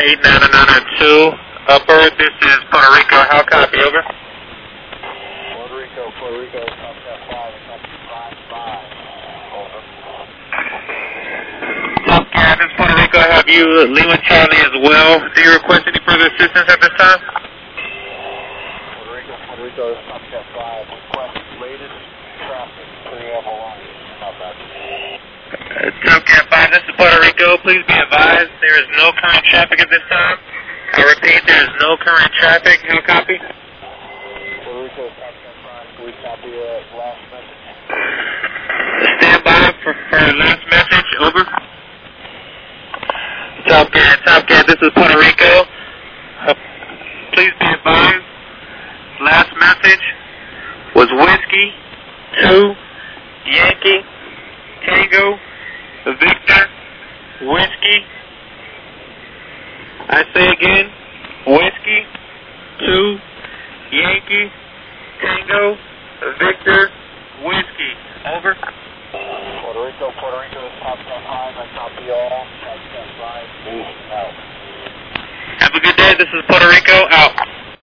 8992 upper. This is Puerto Rico. How copy? Over. Puerto Rico, Tomcat 5, copy 5-5. Over. Tomcat, this is Puerto Rico. I have you, Lima Charlie, as well. Do you request any further assistance at this time? Puerto Rico, Tomcat 5, request rated traffic, 3-level line. How about Tomcat 5, this is Puerto Rico. Please be advised there is no current traffic at this time. I repeat, there is no current traffic. How copy? Puerto Rico, Tomcat 5, we copy last message. Stand by for last message. Over. Tomcat, this is Puerto Rico. Please be advised, last message was Whiskey 2 Yankee Tango Victor Whiskey. I say again, Whiskey 2 Yankee Tango Victor Whiskey. Over. Puerto Rico, Tomcat 5, I copy all. Tomcat 5, out. Have a good day. This is Puerto Rico. Out.